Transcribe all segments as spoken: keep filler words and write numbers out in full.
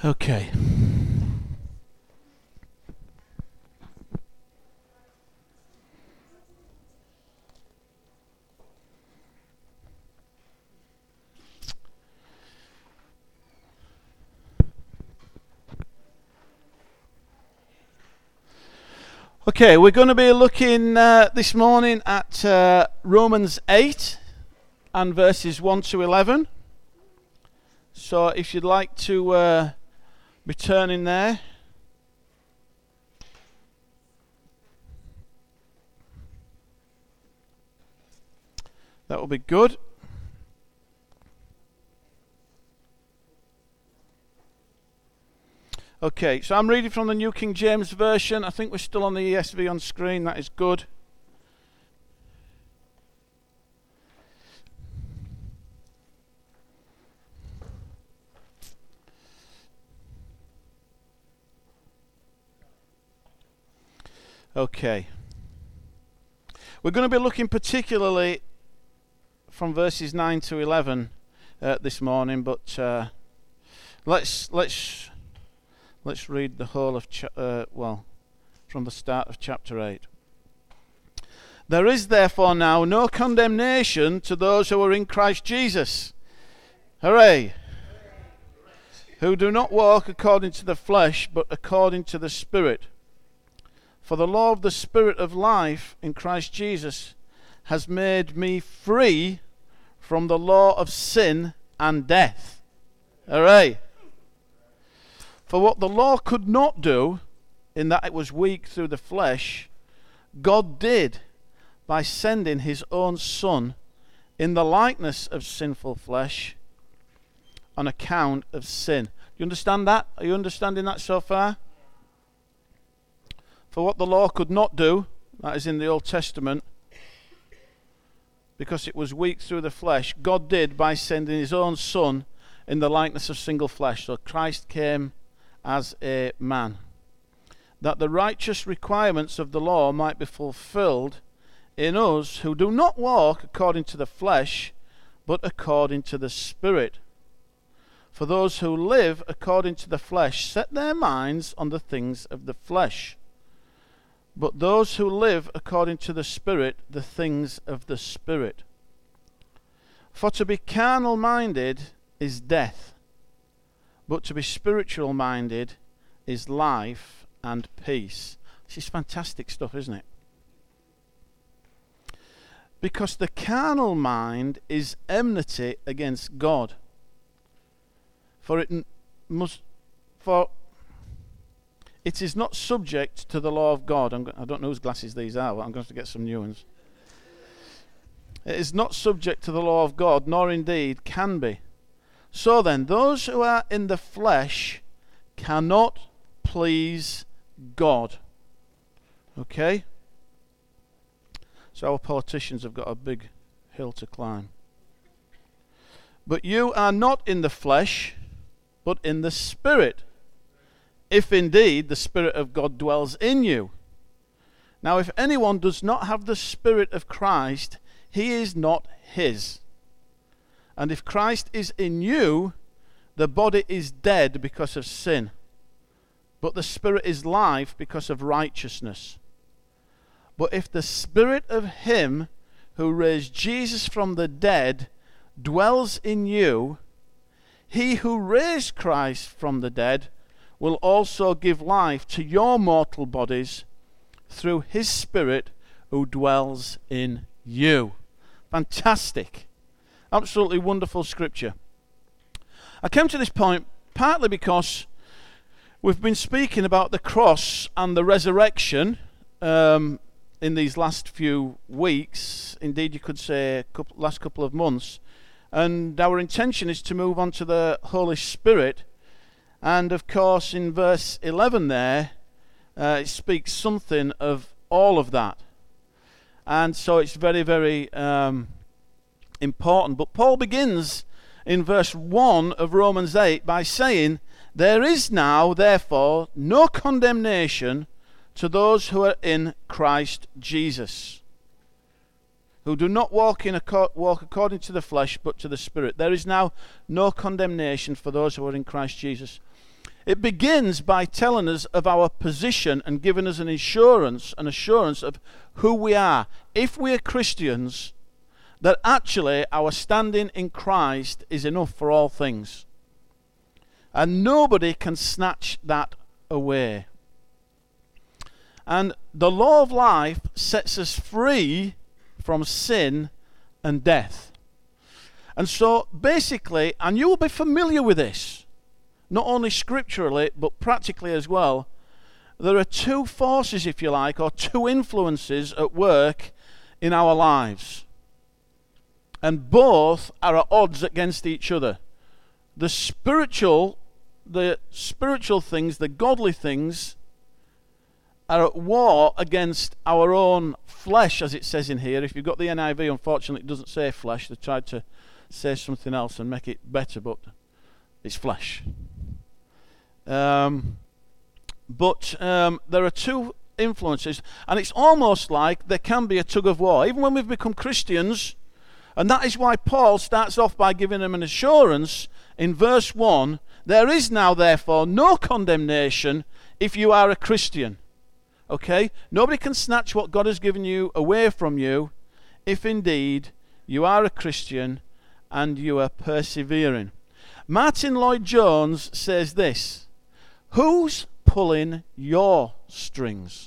Okay. Okay, we're going to be looking uh, this morning at uh, Romans eight and verses one to eleven. So if you'd like to uh, be turning there. That will be good. Okay, so I'm reading from the New King James Version. I think we're still on the E S V on screen. That is good. Okay. We're going to be looking particularly from verses nine to eleven uh, this morning, but uh, let's let's let's read the whole of cha- uh, well from the start of chapter eight. There is therefore now no condemnation to those who are in Christ Jesus. Hooray! Who do not walk according to the flesh, but according to the Spirit. For the law of the Spirit of life in Christ Jesus has made me free from the law of sin and death. Hooray! For what the law could not do, in that it was weak through the flesh, God did by sending his own Son in the likeness of sinful flesh on account of sin. Do you understand that? Are you understanding that so far? For what the law could not do, that is in the Old Testament, because it was weak through the flesh, God did by sending his own Son in the likeness of single flesh. So Christ came as a man, that the righteous requirements of the law might be fulfilled in us who do not walk according to the flesh, but according to the Spirit. For those who live according to the flesh set their minds on the things of the flesh, but those who live according to the Spirit, the things of the Spirit. For to be carnal-minded is death, but to be spiritual-minded is life and peace. This is fantastic stuff, isn't it? Because the carnal mind is enmity against God. For it n- must, for it is not subject to the law of God. I'm go- I don't know whose glasses these are, but I'm going to have to get some new ones. It is not subject to the law of God, nor indeed can be. So then, those who are in the flesh cannot please God. Okay? So our politicians have got a big hill to climb. But you are not in the flesh, but in the Spirit, if indeed the Spirit of God dwells in you. Now if anyone does not have the Spirit of Christ, he is not his. And if Christ is in you, the body is dead because of sin, but the Spirit is life because of righteousness. But if the Spirit of him who raised Jesus from the dead dwells in you, he who raised Christ from the dead will also give life to your mortal bodies through his Spirit who dwells in you. Fantastic. Absolutely wonderful scripture. I came to this point partly because we've been speaking about the cross and the resurrection um, in these last few weeks. Indeed, you could say a couple, last couple of months. And our intention is to move on to the Holy Spirit. And of course, in verse eleven there, uh, it speaks something of all of that. And so it's very, very um, important. But Paul begins in verse one of Romans eight by saying, there is now, therefore, no condemnation to those who are in Christ Jesus, who do not walk in acco- walk according to the flesh, but to the Spirit. There is now no condemnation for those who are in Christ Jesus. It begins by telling us of our position and giving us an assurance, an assurance of who we are. If we are Christians, that actually our standing in Christ is enough for all things. And nobody can snatch that away. And the law of life sets us free from sin and death. And so basically, and you will be familiar with this, not only scripturally, but practically as well, there are two forces, if you like, or two influences at work in our lives. And both are at odds against each other. The spiritual, the spiritual things, the godly things, are at war against our own flesh, as it says in here. If you've got the N I V, unfortunately, it doesn't say flesh. They tried to say something else and make it better, but it's flesh. Um, but um, there are two influences, and it's almost like there can be a tug of war, even when we've become Christians, and that is why Paul starts off by giving them an assurance in verse one, there is now therefore no condemnation if you are a Christian. Okay? Nobody can snatch what God has given you away from you if indeed you are a Christian and you are persevering. Martin Lloyd-Jones says this, who's pulling your strings?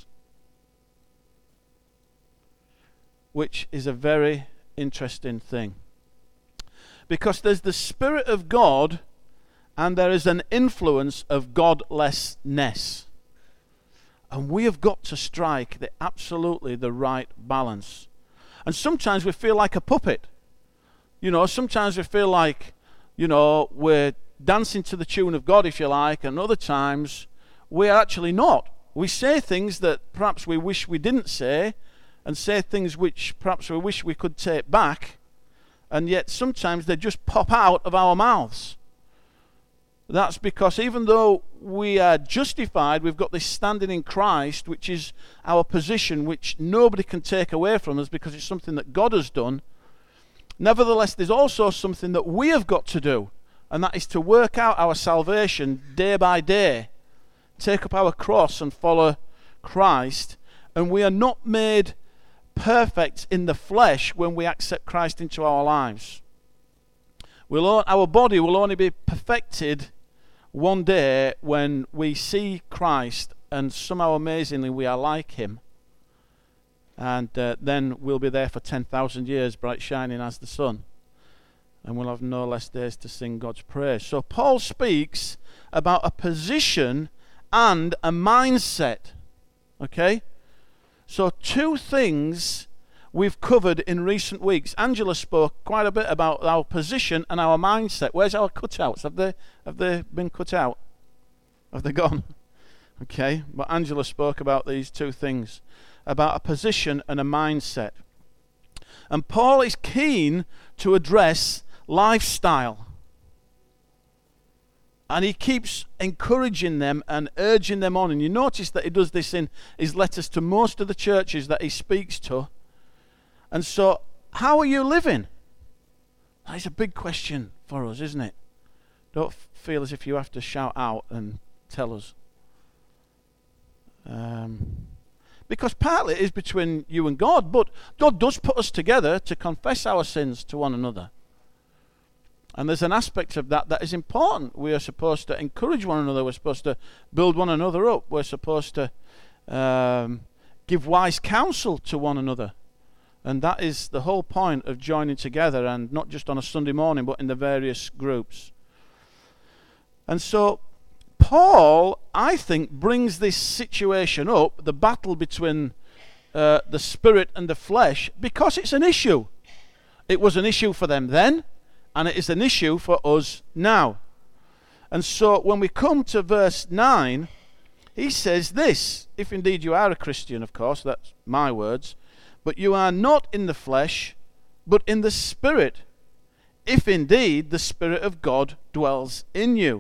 Which is a very interesting thing. Because there's the Spirit of God and there is an influence of godlessness. And we have got to strike the absolutely the right balance. And sometimes we feel like a puppet. You know, sometimes we feel like, you know, we're dancing to the tune of God, if you like, and other times we're actually not. We say things that perhaps we wish we didn't say, and say things which perhaps we wish we could take back, and yet sometimes they just pop out of our mouths. That's because even though we are justified, we've got this standing in Christ, which is our position, which nobody can take away from us because it's something that God has done. Nevertheless, there's also something that we have got to do, and that is to work out our salvation day by day, take up our cross and follow Christ. And we are not made perfect in the flesh when we accept Christ into our lives. We'll, our body will only be perfected one day when we see Christ and somehow amazingly we are like him. And uh, then we'll be there for ten thousand years, bright shining as the sun. And we'll have no less days to sing God's praise. So Paul speaks about a position and a mindset. Okay? So two things we've covered in recent weeks. Angela spoke quite a bit about our position and our mindset. Where's our cutouts? Have they, have they been cut out? Have they gone? Okay, but Angela spoke about these two things, about a position and a mindset. And Paul is keen to address lifestyle. And he keeps encouraging them and urging them on. And you notice that he does this in his letters to most of the churches that he speaks to. And so, how are you living? That is a big question for us, isn't it? Don't feel as if you have to shout out and tell us. Um, because partly it is between you and God, but God does put us together to confess our sins to one another. And there's an aspect of that that is important. We are supposed to encourage one another. We're supposed to build one another up. We're supposed to um, give wise counsel to one another. And that is the whole point of joining together, and not just on a Sunday morning, but in the various groups. And so Paul, I think, brings this situation up, the battle between uh, the spirit and the flesh, because it's an issue. It was an issue for them then, and it is an issue for us now. And so when we come to verse nine, he says this, if indeed you are a Christian, of course, that's my words, but you are not in the flesh, but in the Spirit, if indeed the Spirit of God dwells in you.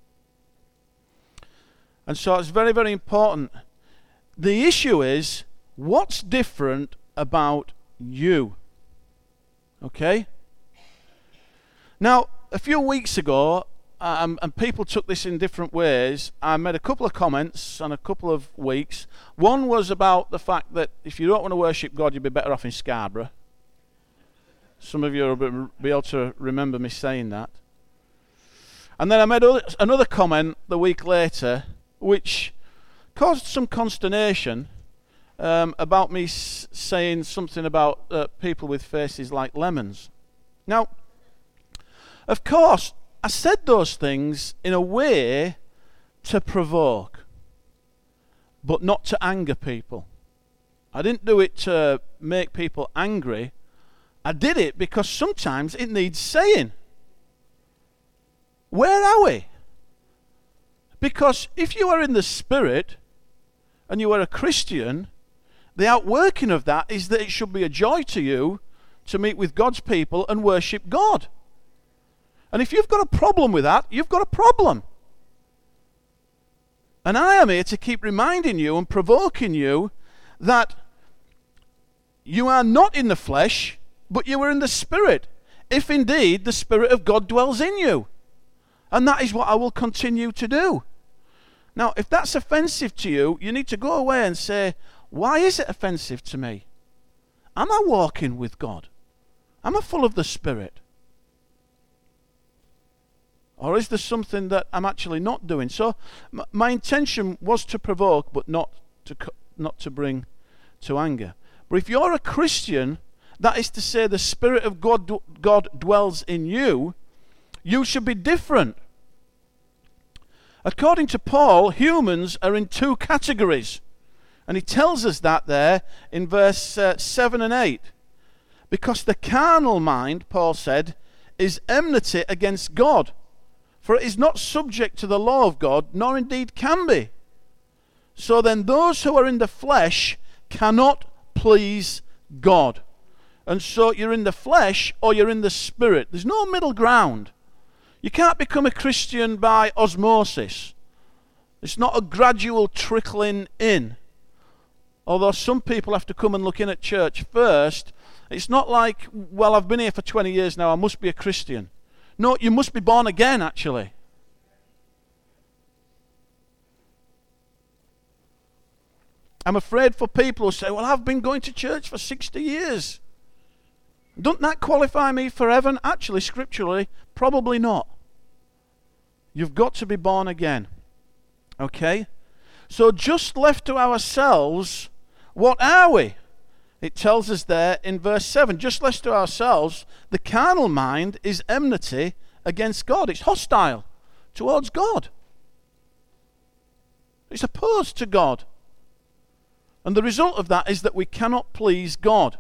And so it's very, very important. The issue is, what's different about you? Okay? Now, a few weeks ago, um, and people took this in different ways. I made a couple of comments on a couple of weeks. One was about the fact that if you don't want to worship God, you'd be better off in Scarborough. Some of you will be able to remember me saying that. And then I made another comment the week later, which caused some consternation um, about me s- saying something about uh, people with faces like lemons. Now, of course, I said those things in a way to provoke, but not to anger people. I didn't do it to make people angry. I did it because sometimes it needs saying. Where are we? Because if you are in the Spirit and you are a Christian, the outworking of that is that it should be a joy to you to meet with God's people and worship God. And if you've got a problem with that, you've got a problem. And I am here to keep reminding you and provoking you that you are not in the flesh, but you are in the Spirit, if indeed the Spirit of God dwells in you. And that is what I will continue to do. Now, if that's offensive to you, you need to go away and say, why is it offensive to me? Am I walking with God? Am I full of the Spirit? Or is there something that I'm actually not doing? So m- my intention was to provoke, but not to co- not to bring to anger. But if you're a Christian, that is to say the Spirit of God, d- God dwells in you, you should be different. According to Paul, humans are in two categories. And he tells us that there in verse uh, seven and eight. Because the carnal mind, Paul said, is enmity against God. For it is not subject to the law of God, nor indeed can be. So then those who are in the flesh cannot please God. And so you're in the flesh or you're in the Spirit. There's no middle ground. You can't become a Christian by osmosis. It's not a gradual trickling in. Although some people have to come and look in at church first. It's not like, well, I've been here for twenty years now, I must be a Christian. No, you must be born again, actually. I'm afraid for people who say, well, I've been going to church for sixty years. Doesn't that qualify me for heaven? Actually, scripturally, probably not. You've got to be born again. Okay? So just left to ourselves, what are we? It tells us there in verse seven, just left to ourselves, the carnal mind is enmity against God. It's hostile towards God. It's opposed to God. And the result of that is that we cannot please God.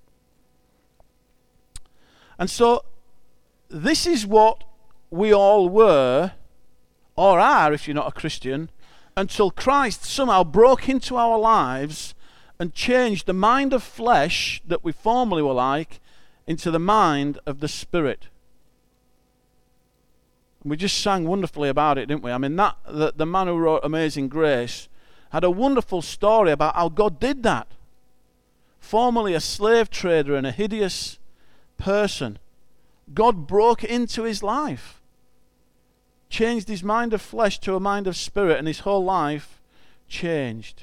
And so, this is what we all were, or are if you're not a Christian, until Christ somehow broke into our lives and changed the mind of flesh that we formerly were like into the mind of the Spirit. And we just sang wonderfully about it, didn't we? I mean, that the, the man who wrote Amazing Grace had a wonderful story about how God did that. Formerly a slave trader and a hideous person, God broke into his life, changed his mind of flesh to a mind of spirit, and his whole life changed.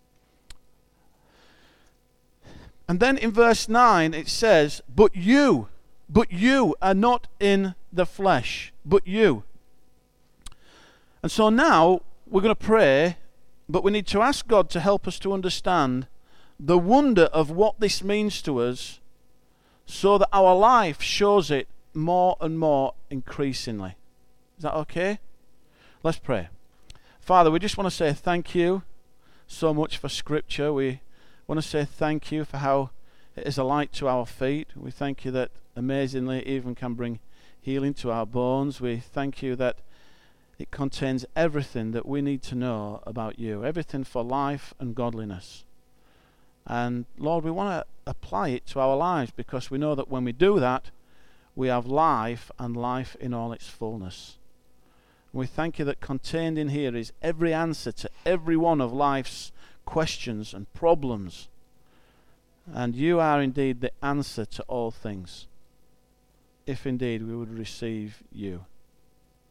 And then in verse nine it says, but you, but you are not in the flesh, but you. And so now we're going to pray, but we need to ask God to help us to understand the wonder of what this means to us, so that our life shows it more and more increasingly. Is that okay? Let's pray. Father, we just want to say thank you so much for Scripture. We want to say thank you for how it is a light to our feet. We thank you that amazingly it even can bring healing to our bones. We thank you that it contains everything that we need to know about you, everything for life and godliness. And Lord, we want to apply it to our lives, because we know that when we do that, we have life, and life in all its fullness. And we thank you that contained in here is every answer to every one of life's questions and problems. And you are indeed the answer to all things, if indeed we would receive you.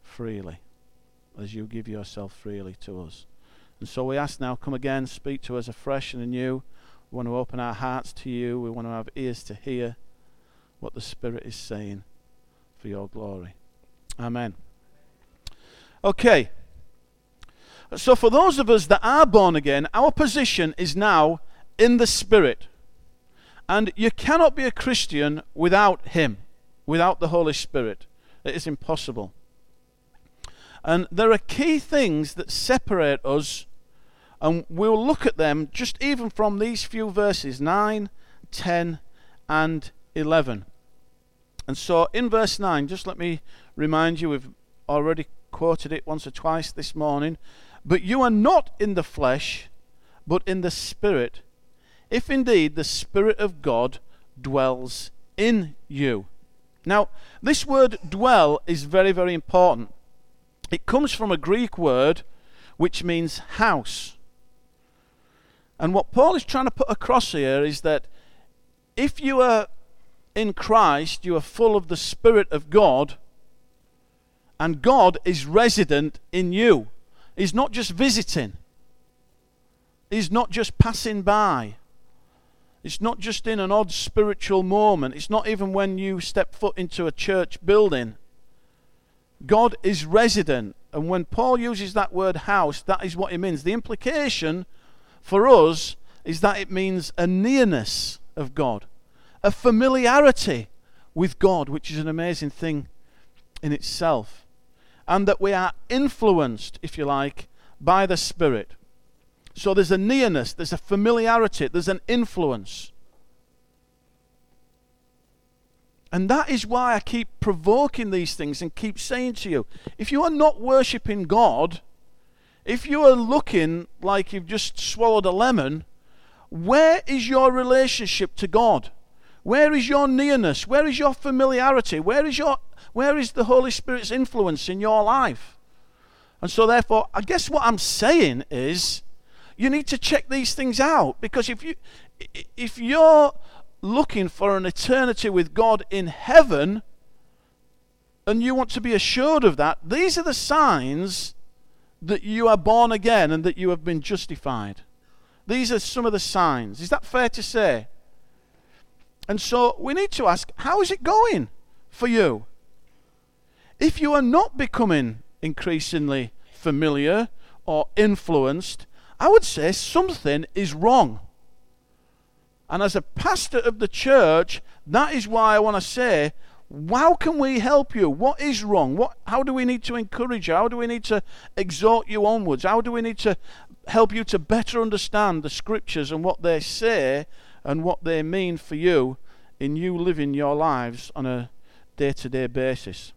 freely, as you give yourself freely to us. And so we ask now, come again, speak to us afresh and anew. We want to open our hearts to you. We want to have ears to hear what the Spirit is saying for your glory. Amen. Okay. So for those of us that are born again, our position is now in the Spirit. And you cannot be a Christian without Him, without the Holy Spirit. It is impossible. And there are key things that separate us, and we'll look at them just even from these few verses, nine, ten, and eleven. And so in verse nine, just let me remind you, we've already quoted it once or twice this morning, but you are not in the flesh, but in the Spirit, if indeed the Spirit of God dwells in you. Now, this word dwell is very, very important. It comes from a Greek word which means house. And what Paul is trying to put across here is that if you are in Christ, you are full of the Spirit of God, and God is resident in you. He's not just visiting. He's not just passing by. It's not just in an odd spiritual moment. It's not even when you step foot into a church building. God is resident. And when Paul uses that word house, that is what he means. The implication for us is that it means a nearness of God, a familiarity with God, which is an amazing thing in itself. And that we are influenced, if you like, by the Spirit. So there's a nearness, there's a familiarity, there's an influence. And that is why I keep provoking these things and keep saying to you, if you are not worshipping God, if you are looking like you've just swallowed a lemon, where is your relationship to God? Where is your nearness? Where is your familiarity? Where is your where is the Holy Spirit's influence in your life? And so therefore, I guess what I'm saying is, you need to check these things out, because if you if you're looking for an eternity with God in heaven and you want to be assured of that, these are the signs that you are born again and that you have been justified. These are some of the signs. Is that fair to say? And so we need to ask, how is it going for you? If you are not becoming increasingly familiar or influenced, I would say something is wrong. And as a pastor of the church, that is why I want to say, how can we help you? What is wrong? What? How do we need to encourage you? How do we need to exhort you onwards? How do we need to help you to better understand the Scriptures and what they say and what they mean for you in you living your lives on a day-to-day basis?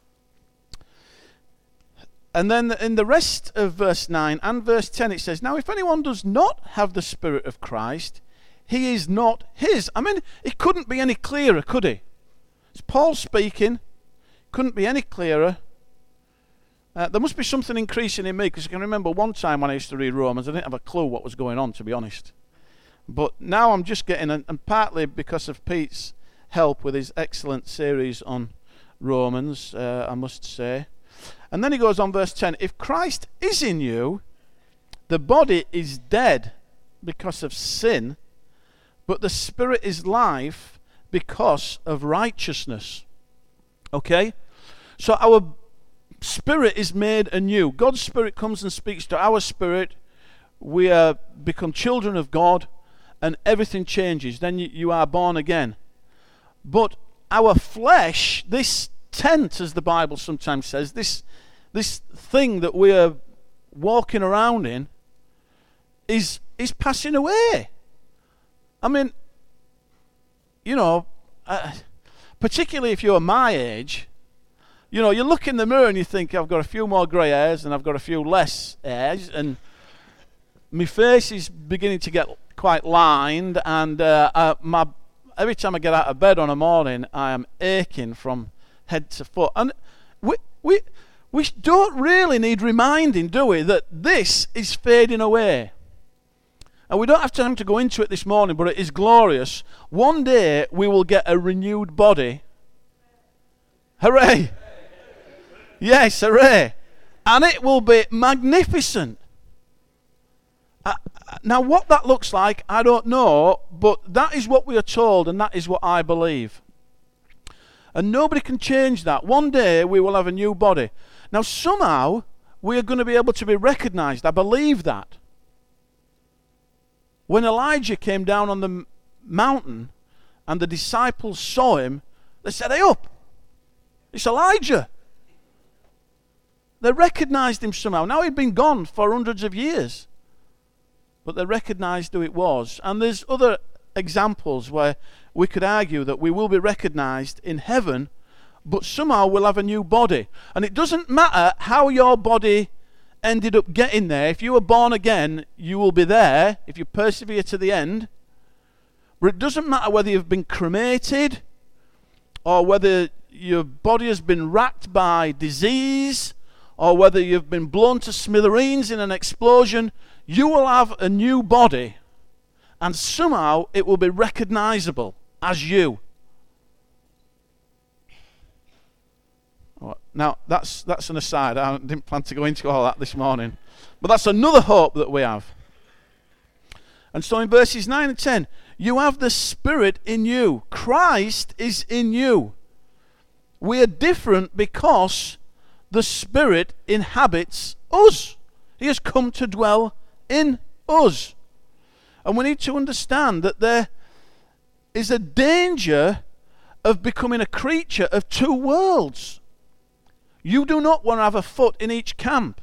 And then in the rest of verse nine and verse ten it says, now if anyone does not have the Spirit of Christ, he is not his. I mean, it couldn't be any clearer, could he? It's Paul speaking. Couldn't be any clearer. Uh, there must be something increasing in me, because I can remember one time when I used to read Romans, I didn't have a clue what was going on, to be honest. But now I'm just getting, and partly because of Pete's help with his excellent series on Romans, uh, I must say. And then he goes on, verse ten, if Christ is in you, the body is dead because of sin, but the Spirit is life because of righteousness. Okay? So our spirit is made anew. God's Spirit comes and speaks to our spirit. We are become children of God, and everything changes. Then you, you are born again. But our flesh, this tent, as the Bible sometimes says, this this thing that we are walking around in, is is passing away. I mean, you know, uh, particularly if you're my age, you know, you look in the mirror and you think, I've got a few more grey hairs and I've got a few less hairs, and my face is beginning to get quite lined, and uh, uh, my every time I get out of bed on a morning, I am aching from head to foot. And we we we don't really need reminding, do we, that this is fading away. And we don't have time to go into it this morning, but it is glorious. One day we will get a renewed body. Hooray! Yes, hooray. And it will be magnificent. Uh, now, what that looks like, I don't know, but that is what we are told, and that is what I believe. And nobody can change that. One day we will have a new body. Now, somehow we are going to be able to be recognized. I believe that. When Elijah came down on the m- mountain and the disciples saw him, they said, "Hey up, it's Elijah." They recognized him somehow. Now he'd been gone for hundreds of years, but they recognized who it was. And there's other examples where we could argue that we will be recognized in heaven, but somehow we'll have a new body. And it doesn't matter how your body ended up getting there. If you were born again, you will be there if you persevere to the end. But it doesn't matter whether you've been cremated or whether your body has been racked by disease or whether you've been blown to smithereens in an explosion. You will have a new body, and somehow it will be recognizable as you. Now, that's that's an aside. I didn't plan to go into all that this morning. But that's another hope that we have. And so in verses nine and ten, you have the Spirit in you. Christ is in you. We are different because the Spirit inhabits us. He has come to dwell in us. And we need to understand that there is a danger of becoming a creature of two worlds. You do not want to have a foot in each camp.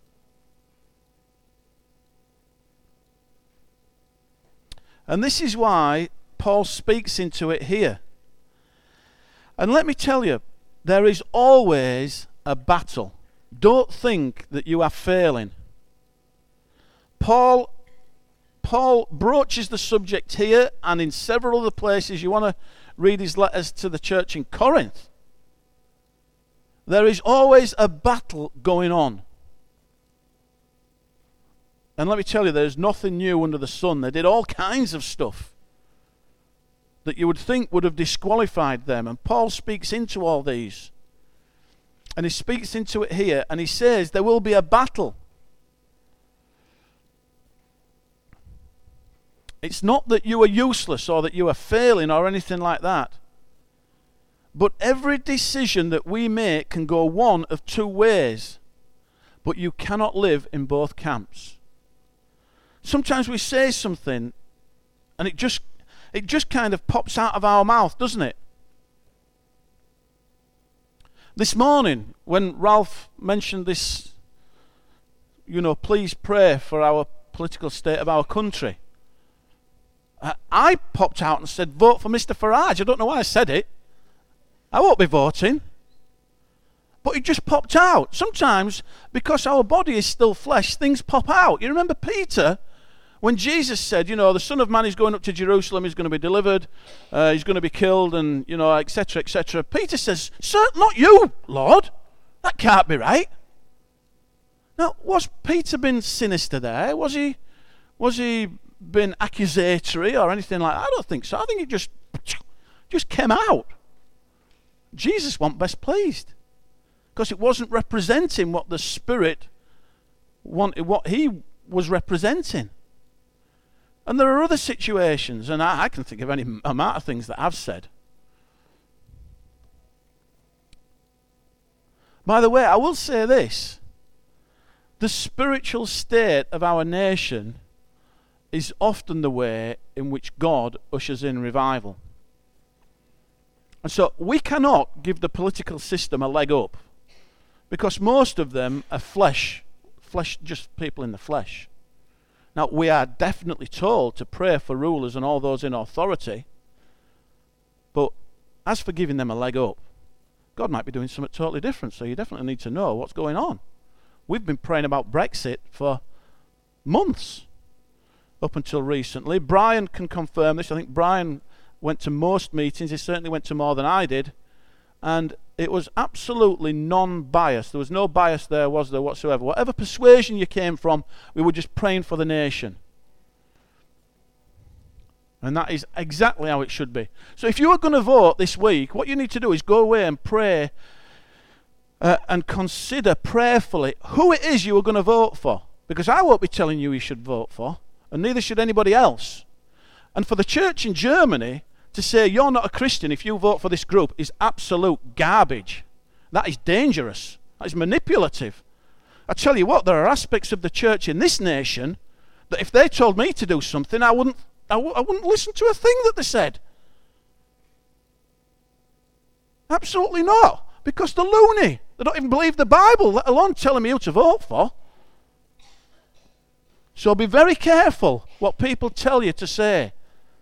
And this is why Paul speaks into it here. And let me tell you, there is always a battle. Don't think that you are failing. Paul, Paul broaches the subject here and in several other places. You want to read his letters to the church in Corinth. There is always a battle going on. And let me tell you, there's nothing new under the sun. They did all kinds of stuff that you would think would have disqualified them. And Paul speaks into all these. And he speaks into it here. And he says there will be a battle. It's not that you are useless or that you are failing or anything like that. But every decision that we make can go one of two ways. But you cannot live in both camps. Sometimes we say something and it just it just kind of pops out of our mouth, doesn't it? This morning, when Ralph mentioned this, you know, please pray for our political state of our country, uh, I popped out and said, vote for Mister Farage. I don't know why I said it. I won't be voting. But it just popped out. Sometimes, because our body is still flesh, things pop out. You remember Peter, when Jesus said, you know, the Son of Man is going up to Jerusalem, he's going to be delivered, uh, he's going to be killed, and, you know, et cetera, et cetera. Peter says, sir, not you, Lord. That can't be right. Now, was Peter been sinister there? Was he, was he been accusatory or anything like that? I don't think so. I think it just, just came out. Jesus wasn't best pleased because it wasn't representing what the Spirit wanted, what he was representing. And there are other situations, and I, I can think of any amount of things that I've said. By the way, I will say this. The spiritual state of our nation is often the way in which God ushers in revival. And so we cannot give the political system a leg up because most of them are flesh, flesh, just people in the flesh. Now, we are definitely told to pray for rulers and all those in authority, but as for giving them a leg up, God might be doing something totally different, so you definitely need to know what's going on. We've been praying about Brexit for months up until recently. Brian can confirm this. I think Brian went to most meetings. He certainly went to more than I did. And it was absolutely non-biased. There was no bias there, was there, whatsoever. Whatever persuasion you came from, we were just praying for the nation. And that is exactly how it should be. So if you are going to vote this week, what you need to do is go away and pray uh, and consider prayerfully who it is you are going to vote for. Because I won't be telling you you should vote for, and neither should anybody else. And for the church in Germany to say you're not a Christian if you vote for this group is absolute garbage. That is dangerous. That is manipulative. I tell you what, there are aspects of the church in this nation that if they told me to do something, I wouldn't, I, w- I wouldn't listen to a thing that they said. Absolutely not. Because they're loony. They don't even believe the Bible, let alone telling me who to vote for. So be very careful what people tell you to say.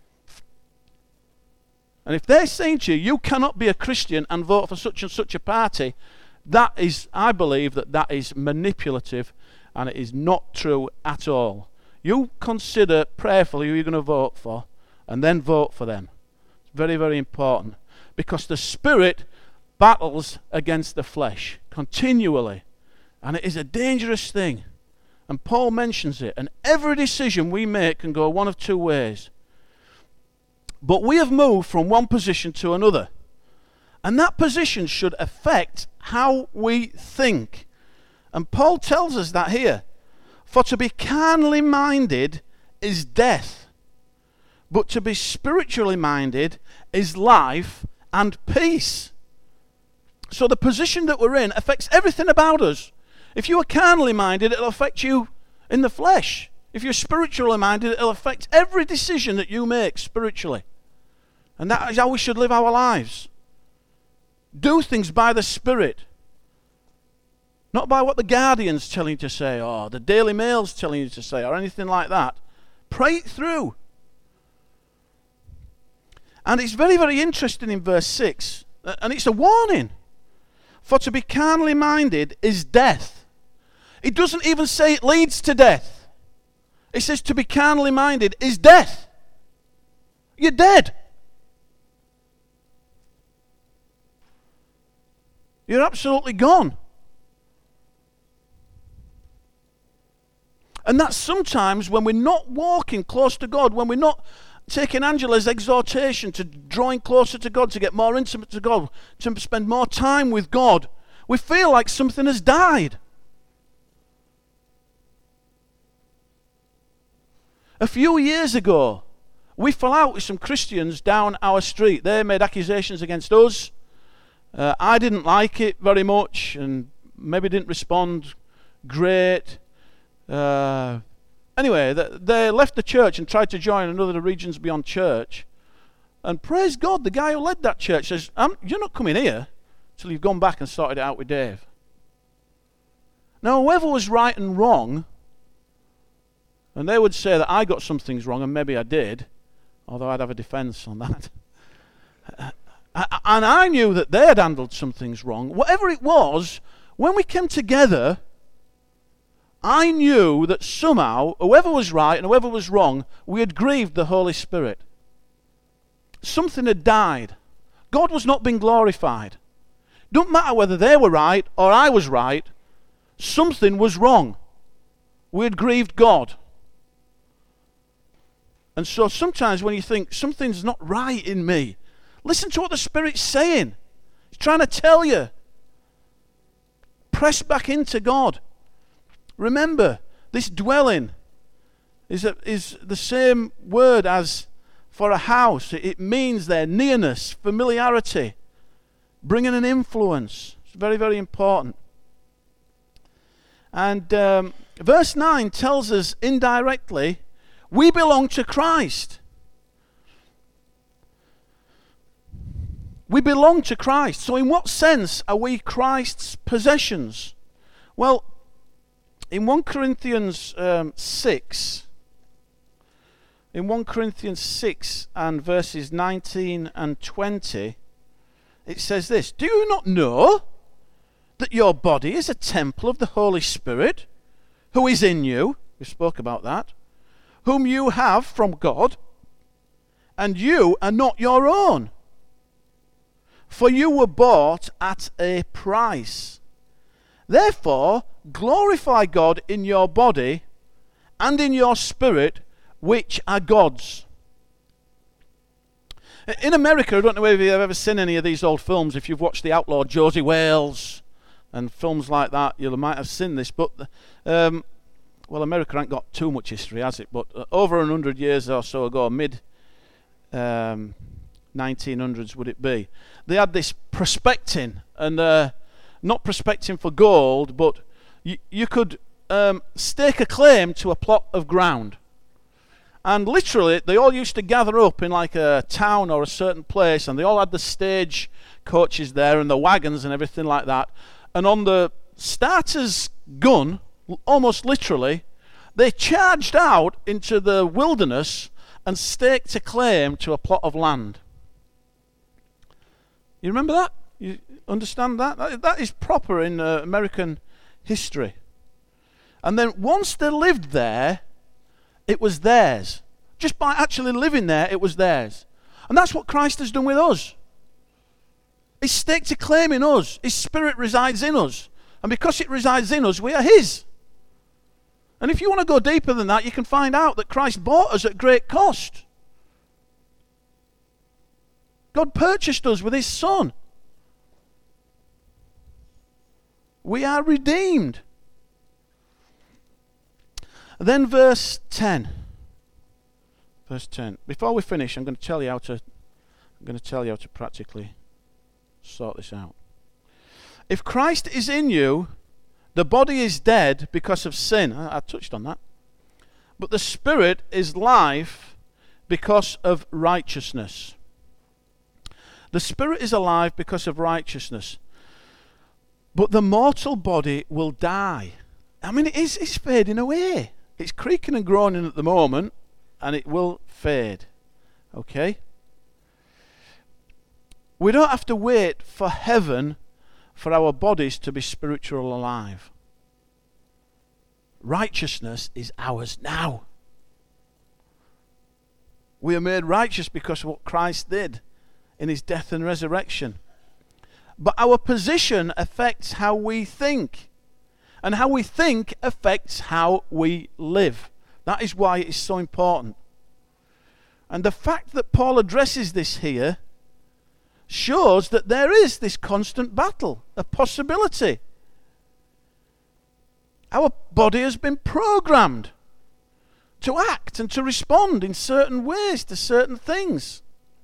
And if they're saying to you, you cannot be a Christian and vote for such and such a party, that is, I believe that that is manipulative and it is not true at all. You consider prayerfully who you're going to vote for and then vote for them. It's very, very important. Because the Spirit battles against the flesh continually. And it is a dangerous thing. And Paul mentions it. And every decision we make can go one of two ways. But we have moved from one position to another. And that position should affect how we think. And Paul tells us that here. For to be carnally minded is death. But to be spiritually minded is life and peace. So the position that we're in affects everything about us. If you are carnally minded, it'll affect you in the flesh. If you're spiritually minded, it'll affect every decision that you make spiritually. And that is how we should live our lives. Do things by the Spirit. Not by what the Guardian's telling you to say, or the Daily Mail's telling you to say, or anything like that. Pray it through. And it's very, very interesting in verse six. And it's a warning. For to be carnally minded is death. It doesn't even say it leads to death. It says to be carnally minded is death. You're dead. You're absolutely gone. And that's sometimes when we're not walking close to God, when we're not taking Angela's exhortation to drawing closer to God, to get more intimate to God, to spend more time with God, we feel like something has died. A few years ago, we fell out with some Christians down our street. They made accusations against us. Uh, I didn't like it very much and maybe didn't respond great. Uh, anyway, they, they left the church and tried to join another Regions Beyond church. And praise God, the guy who led that church says, um, you're not coming here till you've gone back and sorted it out with Dave. Now, whoever was right and wrong, and they would say that I got some things wrong, and maybe I did, although I'd have a defense on that. And I knew that they had handled some things wrong. Whatever it was, when we came together, I knew that somehow, whoever was right and whoever was wrong, we had grieved the Holy Spirit. Something had died. God was not being glorified. Don't matter whether they were right or I was right, something was wrong. We had grieved God. And so sometimes when you think something's not right in me, listen to what the Spirit's saying. He's trying to tell you. Press back into God. Remember, this dwelling is, a, is the same word as for a house. It, it means their nearness, familiarity, bringing an influence. It's very, very important. And um, verse nine tells us indirectly, we belong to Christ. We belong to Christ. So in what sense are we Christ's possessions? Well, in First Corinthians um, six, in First Corinthians six and verses nineteen and twenty, it says this, do you not know that your body is a temple of the Holy Spirit, who is in you? We spoke about that. Whom you have from God, and you are not your own. For you were bought at a price. Therefore, glorify God in your body and in your spirit, which are God's. In America, I don't know if you've ever seen any of these old films, if you've watched The Outlaw Josie Wales, and films like that. You might have seen this, but um, well, America ain't got too much history, has it? But uh, over a hundred years or so ago, mid um, nineteen hundreds would it be, they had this prospecting, and uh, not prospecting for gold, but y- you could um, stake a claim to a plot of ground. And literally, they all used to gather up in like a town or a certain place, and they all had the stage coaches there and the wagons and everything like that. And on the starter's gun, almost literally, they charged out into the wilderness and staked a claim to a plot of land. You remember that? You understand that? That, that is proper in uh, American history. And then once they lived there, it was theirs. Just by actually living there, it was theirs. And that's what Christ has done with us. He's staked a claim in us. His Spirit resides in us. And because it resides in us, we are His. And if you want to go deeper than that, you can find out that Christ bought us at great cost. God purchased us with His Son. We are redeemed. Then verse ten. Verse ten. Before we finish, I'm going to tell you how to I'm going to tell you how to practically sort this out. If Christ is in you, the body is dead because of sin. I, I touched on that. But the Spirit is life because of righteousness. The Spirit is alive because of righteousness. But the mortal body will die. I mean, it is, it's fading away. It's creaking and groaning at the moment, and it will fade. Okay? We don't have to wait for heaven for our bodies to be spiritually alive. Righteousness is ours now. We are made righteous because of what Christ did in His death and resurrection. But our position affects how we think. And how we think affects how we live. That is why it is so important. And the fact that Paul addresses this here shows that there is this constant battle, a possibility. Our body has been programmed to act and to respond in certain ways to certain things.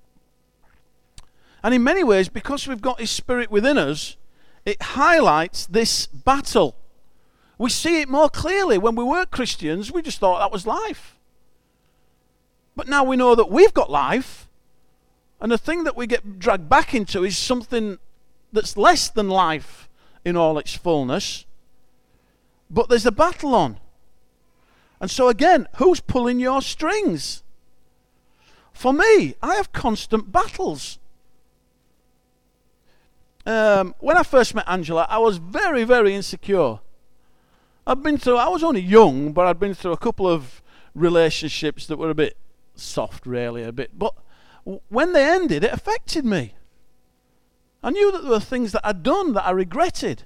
And in many ways, because we've got His Spirit within us, it highlights this battle. We see it more clearly. When we weren't Christians, we just thought that was life. But now we know that we've got life, and the thing that we get dragged back into is something that's less than life in all its fullness. But there's a battle on. And so again, who's pulling your strings? For me, I have constant battles. Um, when I first met Angela, I was very, very insecure. I'd been through, I was only young, but I'd been through a couple of relationships that were a bit soft, really, a bit. But when they ended, it affected me. I knew that there were things that I'd done that I regretted.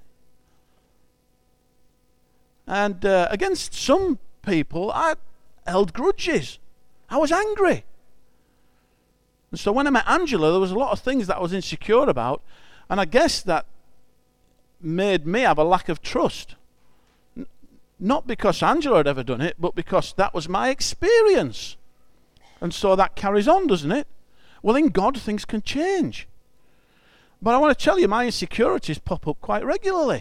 And uh, against some people, I held grudges. I was angry. And so when I met Angela, there was a lot of things that I was insecure about. And I guess that made me have a lack of trust. N- not because Angela had ever done it, but because that was my experience. And so that carries on, doesn't it? Well, in God, things can change. But I want to tell you, my insecurities pop up quite regularly.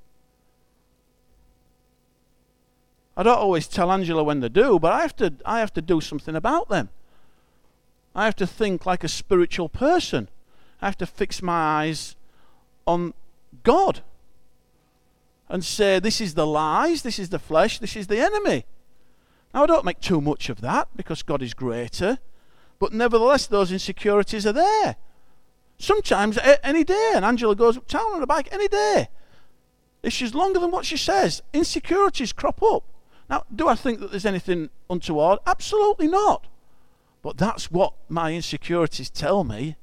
I don't always tell Angela when they do, but I have to, I have to do something about them. I have to think like a spiritual person. I have to fix my eyes on God and say, this is the lies, this is the flesh, this is the enemy. Now, I don't make too much of that because God is greater, but nevertheless, those insecurities are there. Sometimes, any day, and Angela goes up town on a bike any day. If she's longer than what she says, insecurities crop up. Now, do I think that there's anything untoward? Absolutely not. But that's what my insecurities tell me.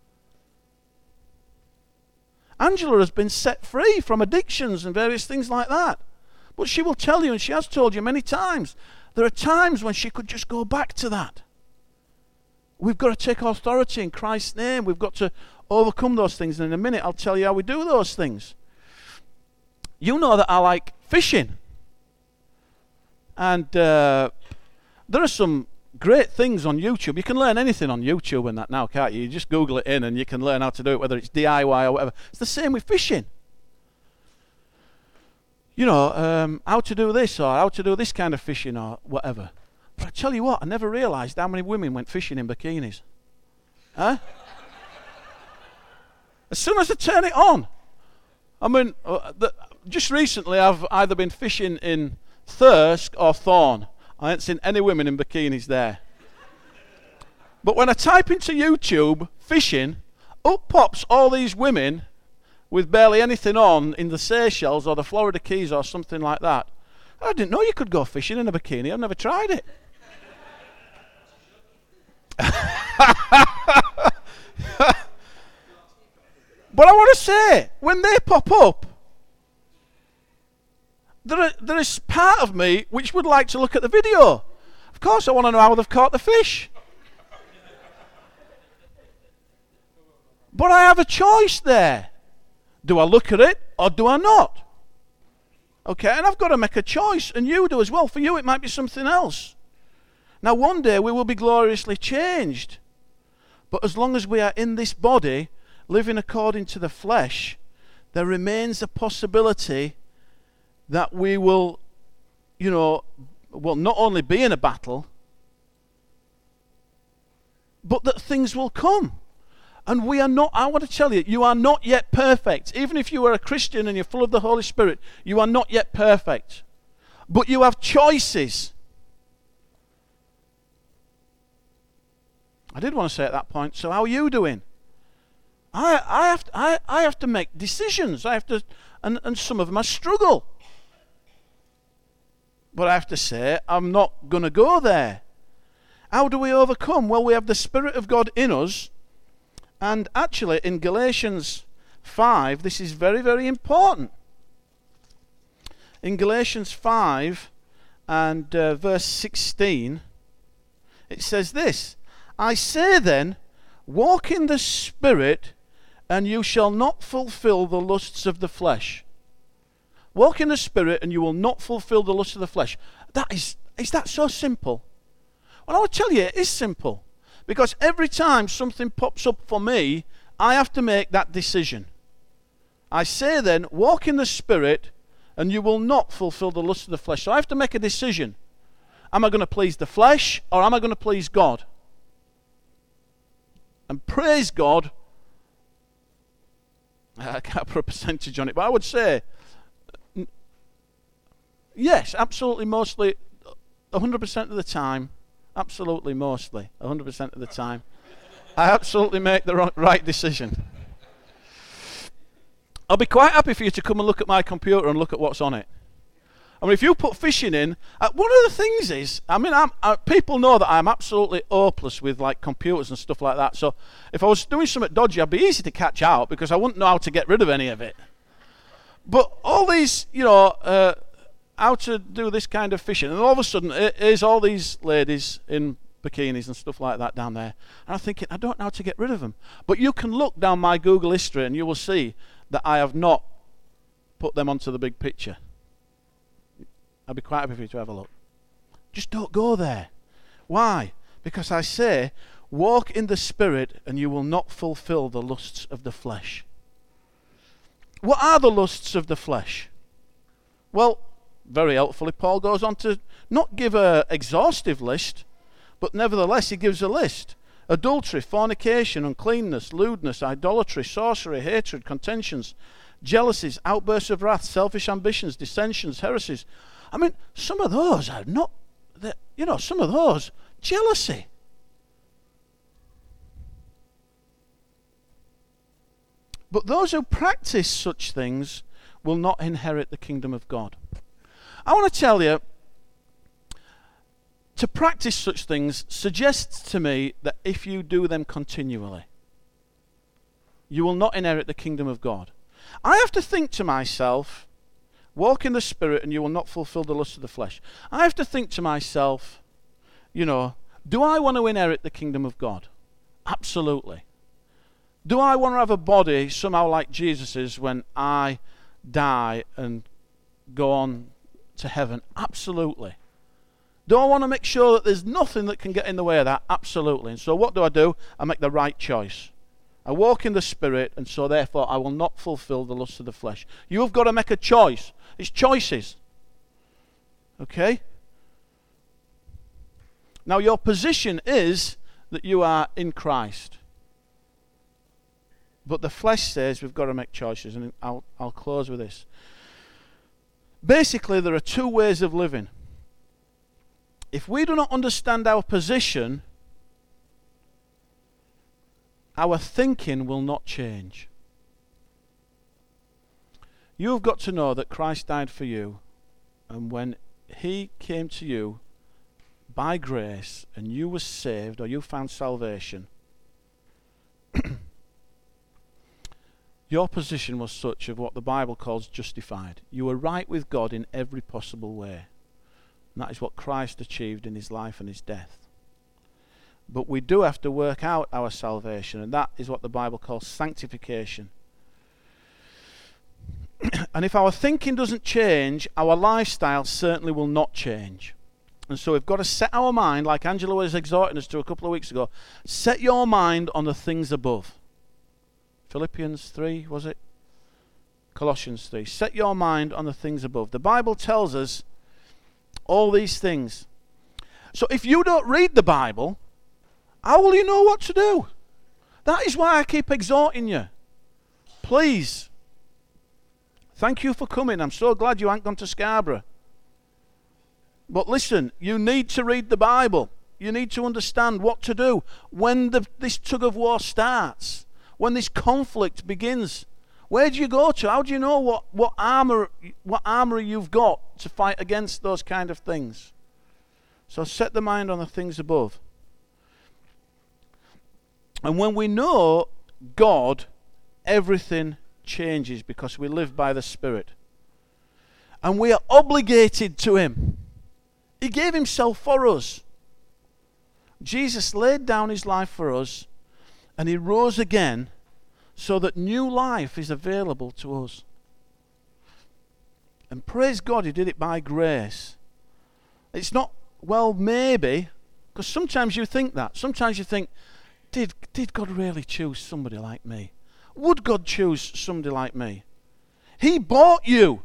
Angela has been set free from addictions and various things like that. But she will tell you, and she has told you many times, there are times when she could just go back to that. We've got to take authority in Christ's name. We've got to overcome those things. And in a minute, I'll tell you how we do those things. you know that I like fishing. And uh, there are some great things on YouTube. You can learn anything on YouTube and that now, can't you? You just Google it in and you can learn how to do it, whether it's D I Y or whatever. It's the same with fishing. You know, um, how to do this or how to do this kind of fishing or whatever. But I tell you what, I never realised how many women went fishing in bikinis. Huh? As soon as I turn it on. I mean, uh, the, just recently I've either been fishing in Thirsk or Thorn. I ain't seen any women in bikinis there. But when I type into YouTube, fishing, up pops all these women with barely anything on in the Seychelles or the Florida Keys or something like that. I didn't know you could go fishing in a bikini. I've never tried it. But I want to say, when they pop up, there, are, there is part of me which would like to look at the video. Of course I want to know how they've caught the fish. But I have a choice there. Do I look at it or do I not? Okay, and I've got to make a choice, and you do as well. For you it might be something else. Now one day we will be gloriously changed. But as long as we are in this body, living according to the flesh, there remains a possibility that we will, you know, will not only be in a battle, but that things will come. And we are not, I want to tell you, you are not yet perfect. Even if you are a Christian and you're full of the Holy Spirit, you are not yet perfect. But you have choices. I did want to say at that point, so how are you doing? I, I, have, to, I, I have to make decisions. I have to, and, and some of them I struggle. But I have to say, I'm not going to go there. How do we overcome? Well, we have the Spirit of God in us. And actually, in Galatians five, this is very, very important. In Galatians five and uh, verse sixteen, it says this, I say then, walk in the Spirit, and you shall not fulfill the lusts of the flesh. Walk in the Spirit, and you will not fulfill the lusts of the flesh. That is, is that so simple? Well, I will tell you, it is simple. Because every time something pops up for me, I have to make that decision. I say then, walk in the Spirit, and you will not fulfill the lust of the flesh. So I have to make a decision. Am I going to please the flesh, or am I going to please God? And praise God, I can't put a percentage on it, but I would say, yes, absolutely, mostly, one hundred percent of the time, absolutely, mostly, one hundred percent of the time, I absolutely make the right decision. I'll be quite happy for you to come and look at my computer and look at what's on it. I mean, if you put fishing in, uh, one of the things is, I mean, I'm, uh, people know that I'm absolutely hopeless with like computers and stuff like that. So if I was doing something dodgy, I'd be easy to catch out because I wouldn't know how to get rid of any of it. But all these, you know, uh, how to do this kind of fishing, and all of a sudden here's all these ladies in bikinis and stuff like that down there, and I'm thinking, I don't know how to get rid of them. But you can look down my Google history and you will see that I have not put them onto the big picture. I'd be quite happy for you to have a look. Just don't go there. Why? Because I say, walk in the Spirit and you will not fulfill the lusts of the flesh. What are the lusts of the flesh? Well, very helpfully, Paul goes on to not give an exhaustive list, but nevertheless he gives a list. Adultery, fornication, uncleanness, lewdness, idolatry, sorcery, hatred, contentions, jealousies, outbursts of wrath, selfish ambitions, dissensions, heresies. I mean, some of those are not, you know, some of those, jealousy. But those who practice such things will not inherit the kingdom of God. I want to tell you, to practice such things suggests to me that if you do them continually, you will not inherit the kingdom of God. I have to think to myself, walk in the Spirit and you will not fulfill the lust of the flesh. I have to think to myself, you know, do I want to inherit the kingdom of God? Absolutely. Do I want to have a body somehow like Jesus's when I die and go on to heaven? Absolutely. Do I want to make sure that there's nothing that can get in the way of that? Absolutely. And so what do I do? I make the right choice. I walk in the Spirit, and so therefore I will not fulfill the lust of the flesh. You've got to make a choice. It's choices. Okay? Now your position is that you are in Christ. But the flesh says we've got to make choices, and I'll, I'll close with this. Basically, there are two ways of living. If we do not understand our position, our thinking will not change. You've got to know that Christ died for you, and when he came to you by grace and you were saved, or you found salvation, your position was such of what the Bible calls justified. You were right with God in every possible way. And that is what Christ achieved in his life and his death. But we do have to work out our salvation, and that is what the Bible calls sanctification. And if our thinking doesn't change, our lifestyle certainly will not change. And so we've got to set our mind, like Angela was exhorting us to a couple of weeks ago, set your mind on the things above. Philippians three, was it? Colossians three. Set your mind on the things above. The Bible tells us all these things. So if you don't read the Bible, how will you know what to do? That is why I keep exhorting you. Please. Thank you for coming. I'm so glad you ain't gone to Scarborough. But listen, you need to read the Bible. You need to understand what to do when the, this tug of war starts, when this conflict begins. Where do you go to? How do you know what, what armor what armor you've got to fight against those kind of things? So set the mind on the things above. And when we know God, everything changes because we live by the Spirit. And we are obligated to him. He gave himself for us. Jesus laid down his life for us, and he rose again so that new life is available to us. And praise God, he did it by grace. It's not, well, maybe, because sometimes you think that. Sometimes you think, did, did God really choose somebody like me? Would God choose somebody like me? He bought you.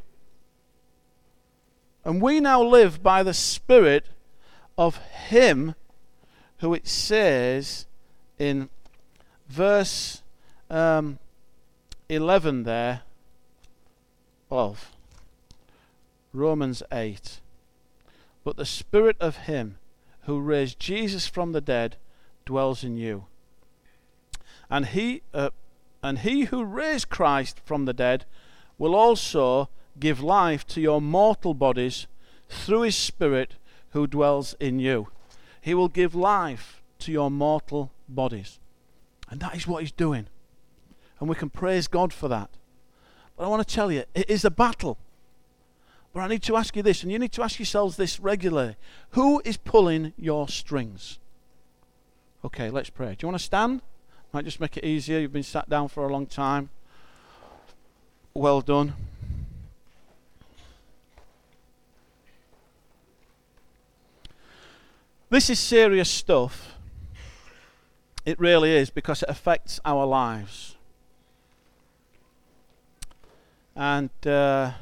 And we now live by the Spirit of him who it says in verse um, eleven there of Romans eight. But the Spirit of him who raised Jesus from the dead dwells in you. And he, uh, and he who raised Christ from the dead will also give life to your mortal bodies through his Spirit who dwells in you. He will give life to your mortal bodies. And that is what he's doing. And we can praise God for that. But I want to tell you, it is a battle. But I need to ask you this, and you need to ask yourselves this regularly. Who is pulling your strings? Okay, let's pray. Do you want to stand? Might just make it easier. You've been sat down for a long time. Well done. This is serious stuff. It really is, because it affects our lives. And, uh,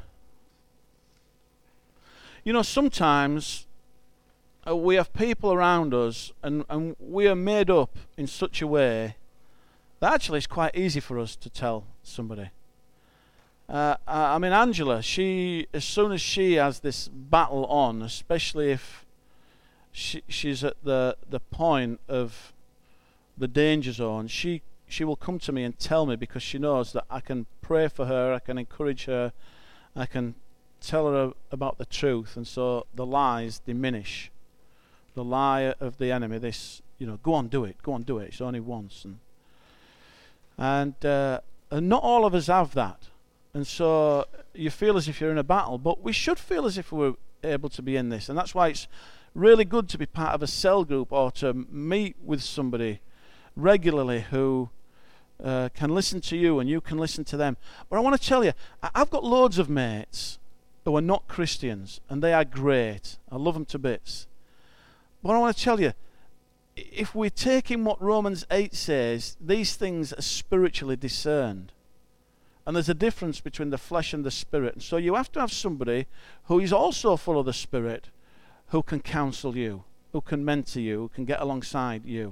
you know, sometimes uh, we have people around us, and, and we are made up in such a way that actually it's quite easy for us to tell somebody. Uh, I mean, Angela, she, as soon as she has this battle on, especially if she, she's at the, the point of the danger zone, she, she will come to me and tell me, because she knows that I can pray for her, I can encourage her, I can tell her about the truth, and so the lies diminish. The lie of the enemy, this, you know, go on, do it, go on, do it, it's only once. And, and, uh, and not all of us have that. And so you feel as if you're in a battle, but we should feel as if we're able to be in this. And that's why it's really good to be part of a cell group, or to meet with somebody regularly who uh, can listen to you and you can listen to them. But I want to tell you, I've got loads of mates who are not Christians, and they are great. I love them to bits. But I want to tell you, if we're taking what Romans eight says, these things are spiritually discerned. And there's a difference between the flesh and the spirit. And so you have to have somebody who is also full of the Spirit, who can counsel you, who can mentor you, who can get alongside you.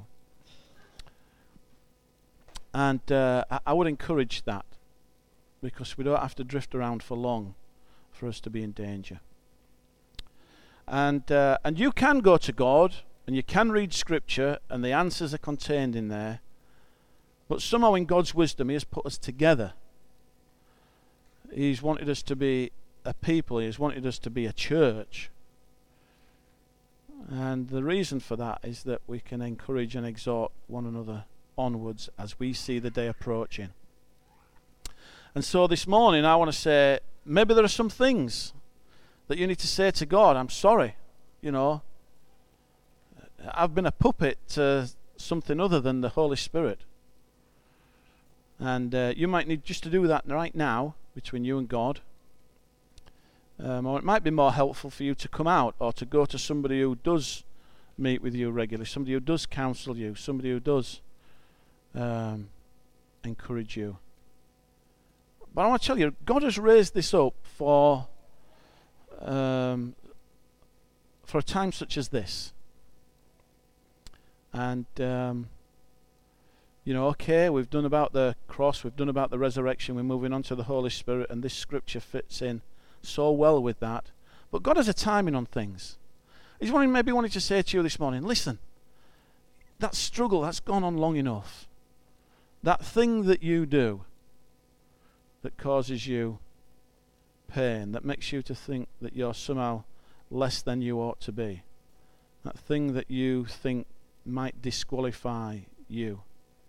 And uh, I would encourage that, because we don't have to drift around for long for us to be in danger. And uh, and you can go to God, and you can read Scripture, and the answers are contained in there. But somehow in God's wisdom, He has put us together. He's wanted us to be a people. He's wanted us to be a church. And the reason for that is that we can encourage and exhort one another onwards as we see the day approaching. And so this morning I want to say, maybe there are some things that you need to say to God. I'm sorry, you know. I've been a puppet to something other than the Holy Spirit. And uh, you might need just to do that right now between you and God. Um, or it might be more helpful for you to come out or to go to somebody who does meet with you regularly, somebody who does counsel you, somebody who does um, encourage you. But I want to tell you, God has raised this up for um, for a time such as this. And um, you know, okay, we've done about the cross, we've done about the resurrection, we're moving on to the Holy Spirit, and this scripture fits in so well with that. But God has a timing on things. He's wanting, maybe wanting to say to you this morning, listen, that struggle, that's gone on long enough. That thing that you do that causes you pain, that makes you to think that you're somehow less than you ought to be, that thing that you think might disqualify you.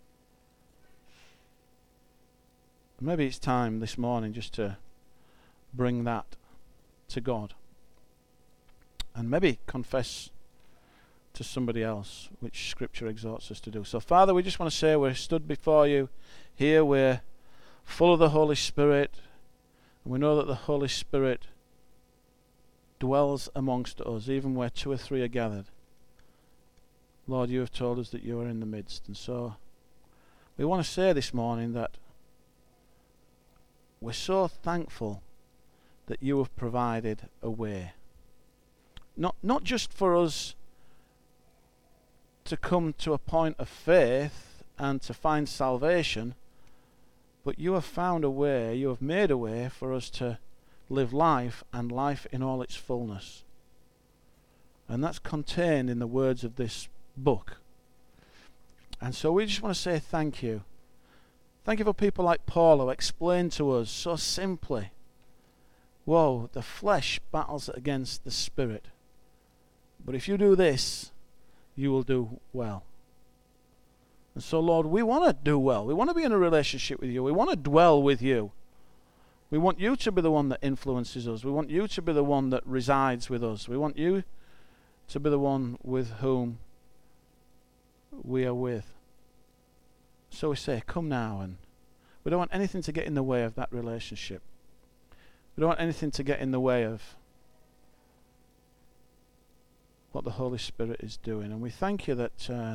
Maybe it's time this morning just to bring that to God. And maybe confess to somebody else, which Scripture exhorts us to do. So, Father, we just want to say we're stood before you here. We're full of the Holy Spirit. And we know that the Holy Spirit dwells amongst us, even where two or three are gathered. Lord, you have told us that you are in the midst. And so we want to say this morning that we're so thankful that you have provided a way. Not not just for us to come to a point of faith and to find salvation, but you have found a way, you have made a way for us to live life, and life in all its fullness. And that's contained in the words of this book. And so we just want to say thank you. Thank you for people like Paul who explain to us so simply, whoa, the flesh battles against the spirit. But if you do this, you will do well. And so, Lord, we want to do well. We want to be in a relationship with you. We want to dwell with you. We want you to be the one that influences us. We want you to be the one that resides with us. We want you to be the one with whom we are with. So we say, come now. And we don't want anything to get in the way of that relationship. We don't want anything to get in the way of what the Holy Spirit is doing. And we thank you that uh,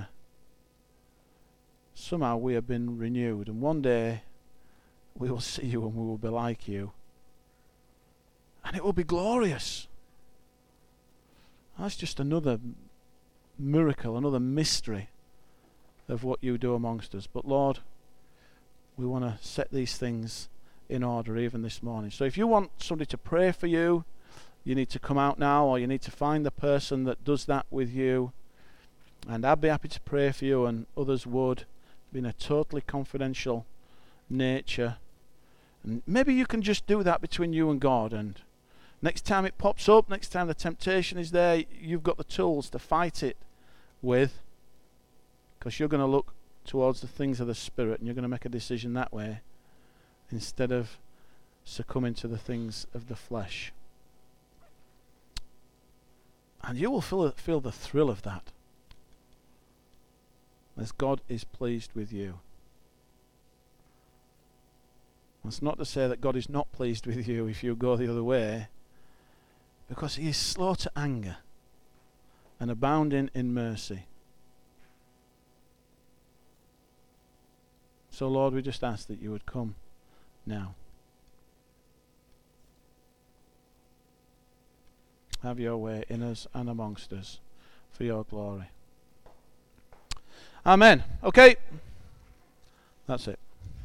somehow we have been renewed, and one day we will see you and we will be like you, and it will be glorious. That's just another miracle, another mystery of what you do amongst us. But Lord, we want to set these things in order even this morning. So if you want somebody to pray for you, you need to come out now, or you need to find the person that does that with you, and I'd be happy to pray for you, and others would, in a totally confidential nature. And maybe you can just do that between you and God, and next time it pops up, next time the temptation is there, you've got the tools to fight it with, because you're going to look towards the things of the Spirit, and you're going to make a decision that way instead of succumbing to the things of the flesh. And you will feel, feel the thrill of that, as God is pleased with you. That's not to say that God is not pleased with you if you go the other way, because he is slow to anger and abounding in mercy. So, Lord, we just ask that you would come now. Have your way in us and amongst us for your glory. Amen. Okay. That's it.